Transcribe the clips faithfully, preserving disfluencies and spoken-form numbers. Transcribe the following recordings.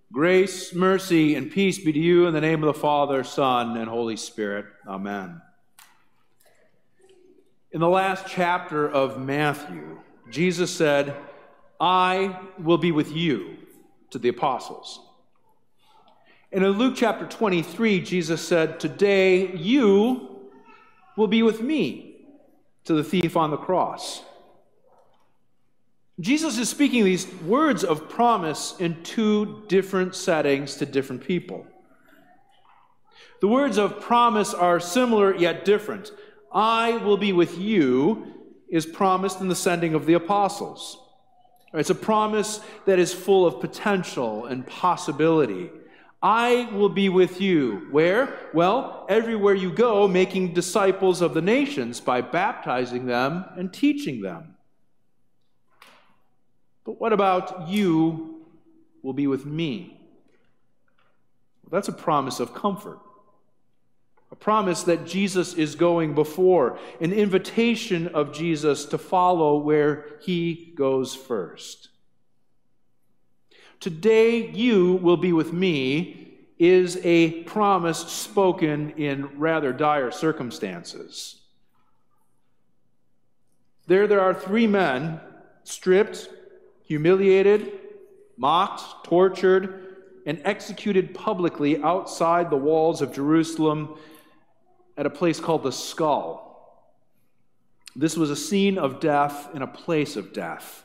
Grace, mercy, and peace be to you in the name of the Father, Son, and Holy Spirit. Amen. In the last chapter of Matthew, Jesus said, I will be with you, to the apostles. And in Luke chapter twenty-three, Jesus said, today you will be with me, to the thief on the cross. Jesus is speaking these words of promise in two different settings to different people. The words of promise are similar yet different. I will be with you is promised in the sending of the apostles. It's a promise that is full of potential and possibility. I will be with you. Where? Well, everywhere you go, making disciples of the nations by baptizing them and teaching them. But what about you will be with me? Well, that's a promise of comfort. A promise that Jesus is going before. An invitation of Jesus to follow where he goes first. Today you will be with me is a promise spoken in rather dire circumstances. There, there are three men stripped, humiliated, mocked, tortured, and executed publicly outside the walls of Jerusalem at a place called the Skull. This was a scene of death in a place of death.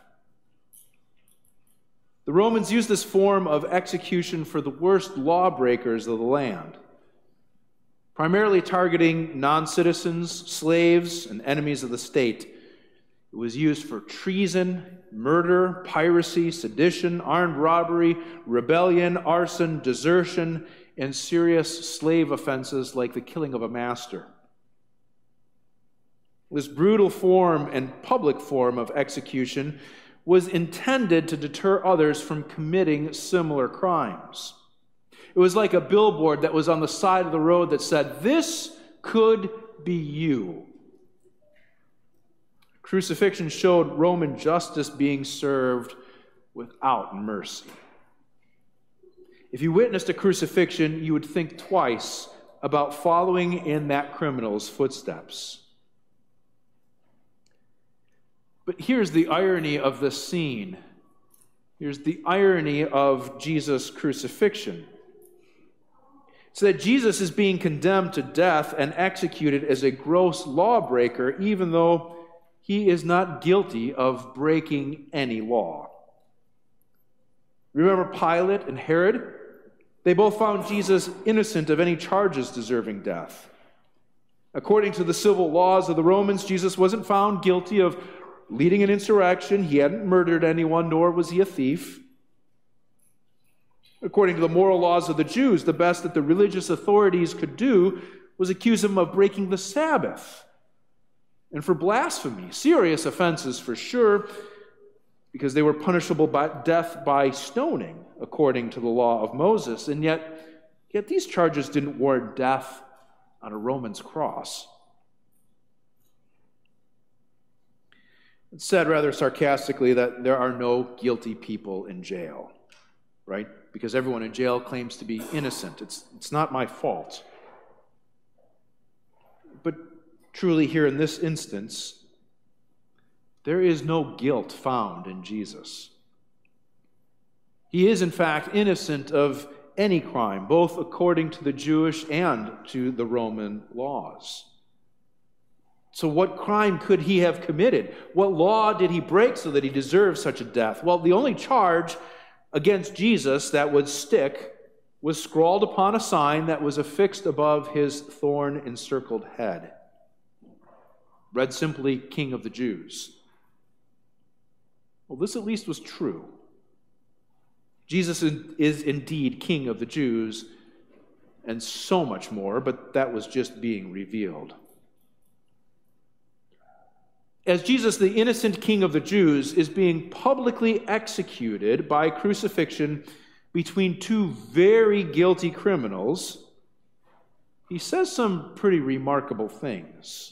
The Romans used this form of execution for the worst lawbreakers of the land, primarily targeting non-citizens, slaves, and enemies of the state. It was used for treason, murder, piracy, sedition, armed robbery, rebellion, arson, desertion, and serious slave offenses like the killing of a master. This brutal form and public form of execution was intended to deter others from committing similar crimes. It was like a billboard that was on the side of the road that said, "This could be you." Crucifixion showed Roman justice being served without mercy. If you witnessed a crucifixion, you would think twice about following in that criminal's footsteps. But here's the irony of the scene. Here's the irony of Jesus' crucifixion. It's that Jesus is being condemned to death and executed as a gross lawbreaker, even though he is not guilty of breaking any law. Remember Pilate and Herod? They both found Jesus innocent of any charges deserving death. According to the civil laws of the Romans, Jesus wasn't found guilty of leading an insurrection. He hadn't murdered anyone, nor was he a thief. According to the moral laws of the Jews, the best that the religious authorities could do was accuse him of breaking the Sabbath. And for blasphemy, serious offenses for sure, because they were punishable by death by stoning, according to the law of Moses. And yet, yet these charges didn't warrant death on a Roman's cross. It's said rather sarcastically that there are no guilty people in jail, right? Because everyone in jail claims to be innocent. It's, it's not my fault. But truly here in this instance, there is no guilt found in Jesus. He is in fact innocent of any crime, both according to the Jewish and to the Roman laws. So what crime could he have committed? What law did he break so that he deserved such a death? Well, the only charge against Jesus that would stick was scrawled upon a sign that was affixed above his thorn-encircled head. Read simply, King of the Jews. Well, this at least was true. Jesus is indeed King of the Jews, and so much more, but that was just being revealed. As Jesus, the innocent King of the Jews, is being publicly executed by crucifixion between two very guilty criminals, he says some pretty remarkable things.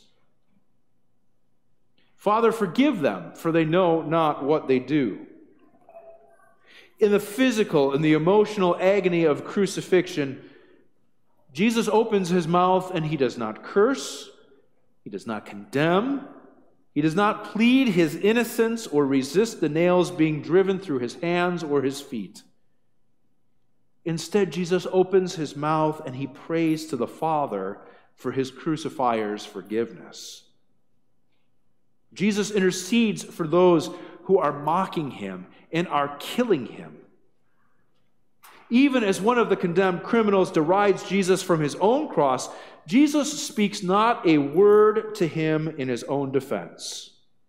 Father, forgive them, for they know not what they do. In the physical and the emotional agony of crucifixion, Jesus opens his mouth and he does not curse, he does not condemn, he does not plead his innocence or resist the nails being driven through his hands or his feet. Instead, Jesus opens his mouth and he prays to the Father for his crucifier's forgiveness. Jesus intercedes for those who are mocking him and are killing him. Even as one of the condemned criminals derides Jesus from his own cross, Jesus speaks not a word to him in his own defense.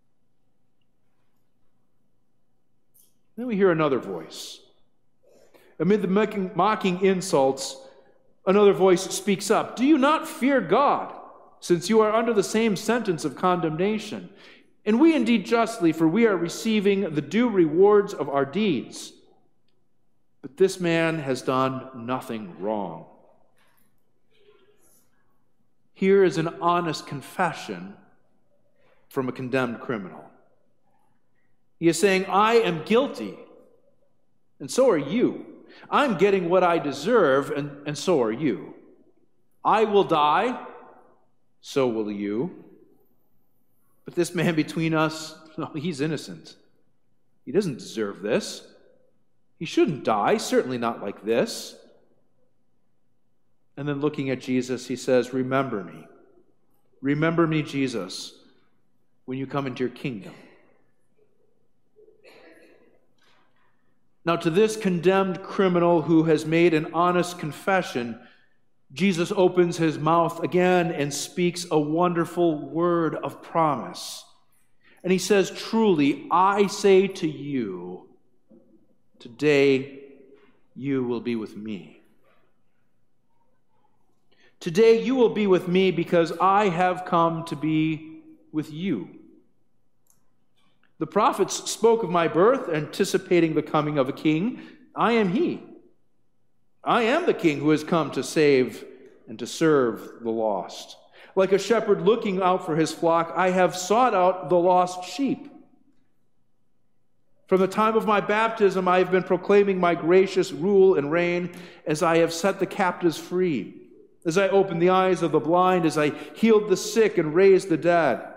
Then we hear another voice. Amid the mocking insults, another voice speaks up. Do you not fear God, since you are under the same sentence of condemnation? And we indeed justly, for we are receiving the due rewards of our deeds. But this man has done nothing wrong. Here is an honest confession from a condemned criminal. He is saying, I am guilty, and so are you. I'm getting what I deserve, and, and so are you. I will die, so will you. But this man between us, no, he's innocent. He doesn't deserve this. He shouldn't die, certainly not like this. And then looking at Jesus, he says, remember me. Remember me, Jesus, when you come into your kingdom. Now, to this condemned criminal who has made an honest confession, Jesus opens his mouth again and speaks a wonderful word of promise. And he says, truly, I say to you, today you will be with me. Today you will be with me because I have come to be with you. The prophets spoke of my birth, anticipating the coming of a king. I am he. I am the king who has come to save and to serve the lost. Like a shepherd looking out for his flock, I have sought out the lost sheep. From the time of my baptism, I have been proclaiming my gracious rule and reign as I have set the captives free, as I opened the eyes of the blind, as I healed the sick and raised the dead.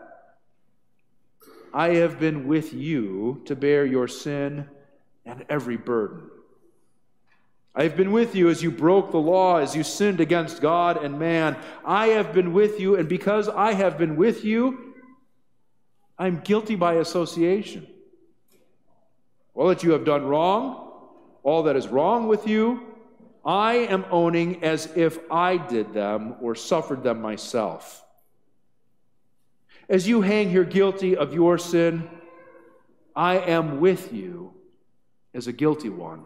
I have been with you to bear your sin and every burden. I have been with you as you broke the law, as you sinned against God and man. I have been with you, and because I have been with you, I'm guilty by association. All that you have done wrong, all that is wrong with you, I am owning as if I did them or suffered them myself. As you hang here guilty of your sin, I am with you as a guilty one.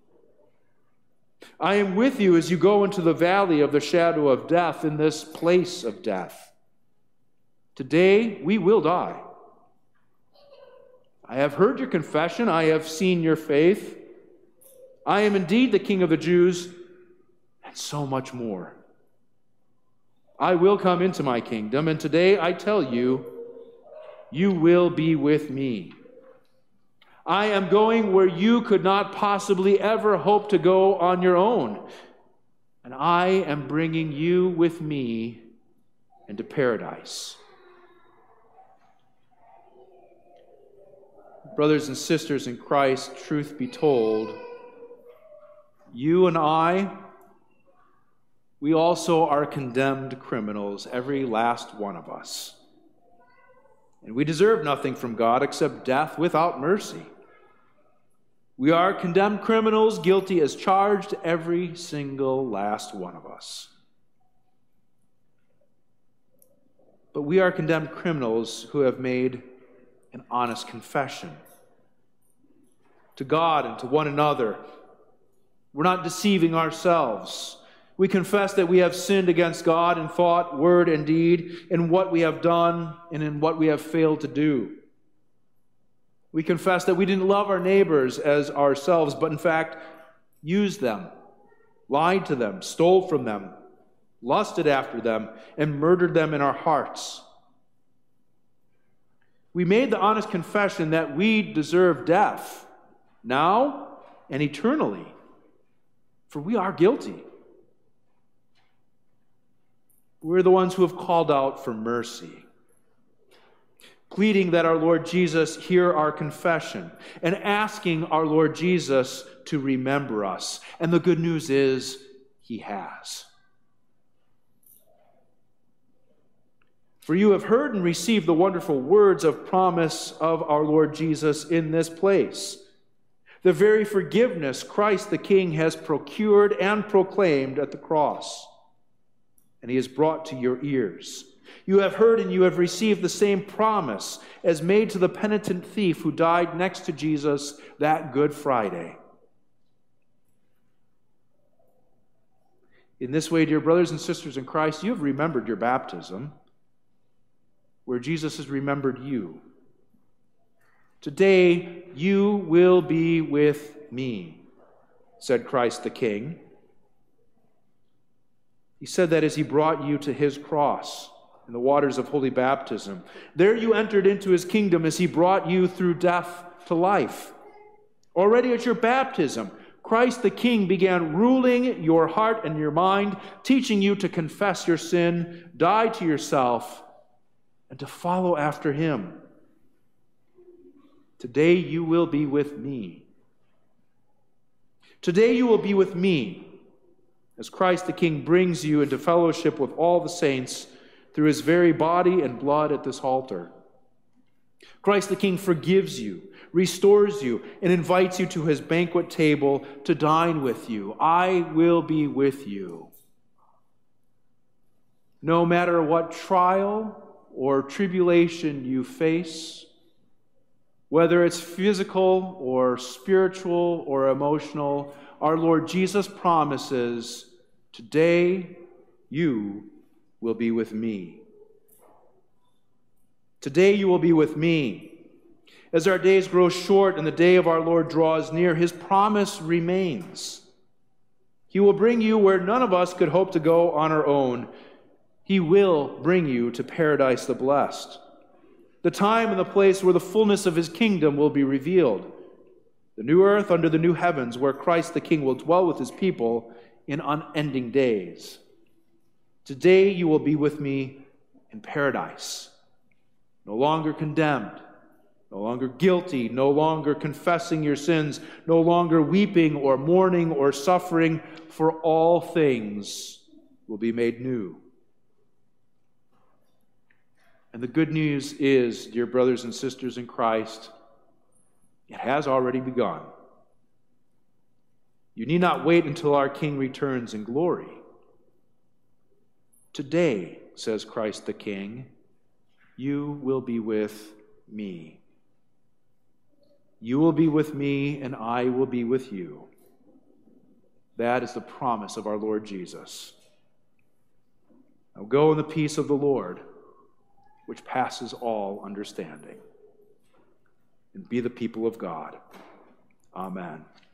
I am with you as you go into the valley of the shadow of death, in this place of death. Today we will die. I have heard your confession. I have seen your faith. I am indeed the King of the Jews, and so much more. I will come into my kingdom, and today I tell you, you will be with me. I am going where you could not possibly ever hope to go on your own, and I am bringing you with me into paradise. Brothers and sisters in Christ, truth be told, you and I, we also are condemned criminals, every last one of us. And we deserve nothing from God except death without mercy. We are condemned criminals, guilty as charged, every single last one of us. But we are condemned criminals who have made an honest confession to God and to one another. We're not deceiving ourselves. We confess that we have sinned against God in thought, word, and deed, in what we have done and in what we have failed to do. We confess that we didn't love our neighbors as ourselves, but in fact used them, lied to them, stole from them, lusted after them, and murdered them in our hearts. We made the honest confession that we deserve death, now and eternally, for we are guilty. We're the ones who have called out for mercy, pleading that our Lord Jesus hear our confession and asking our Lord Jesus to remember us. And the good news is, he has. For you have heard and received the wonderful words of promise of our Lord Jesus in this place. The very forgiveness Christ the King has procured and proclaimed at the cross, and he has brought to your ears. You have heard and you have received the same promise as made to the penitent thief who died next to Jesus that Good Friday. In this way, dear brothers and sisters in Christ, you have remembered your baptism, where Jesus has remembered you. Today you will be with me, said Christ the King. He said that as he brought you to his cross in the waters of holy baptism. There you entered into his kingdom as he brought you through death to life. Already at your baptism, Christ the King began ruling your heart and your mind, teaching you to confess your sin, die to yourself, and to follow after him. Today you will be with me. Today you will be with me as Christ the King brings you into fellowship with all the saints through his very body and blood at this altar. Christ the King forgives you, restores you, and invites you to his banquet table to dine with you. I will be with you. No matter what trial or tribulation you face, whether it's physical or spiritual or emotional, our Lord Jesus promises, today you will be with me. Today you will be with me. As our days grow short and the day of our Lord draws near, his promise remains. He will bring you where none of us could hope to go on our own. He will bring you to paradise the blessed, the time and the place where the fullness of his kingdom will be revealed, the new earth under the new heavens where Christ the King will dwell with his people in unending days. Today you will be with me in paradise, no longer condemned, no longer guilty, no longer confessing your sins, no longer weeping or mourning or suffering, for all things will be made new. And the good news is, dear brothers and sisters in Christ, it has already begun. You need not wait until our King returns in glory. Today, says Christ the King, you will be with me. You will be with me, and I will be with you. That is the promise of our Lord Jesus. Now go in the peace of the Lord, which passes all understanding, and be the people of God. Amen.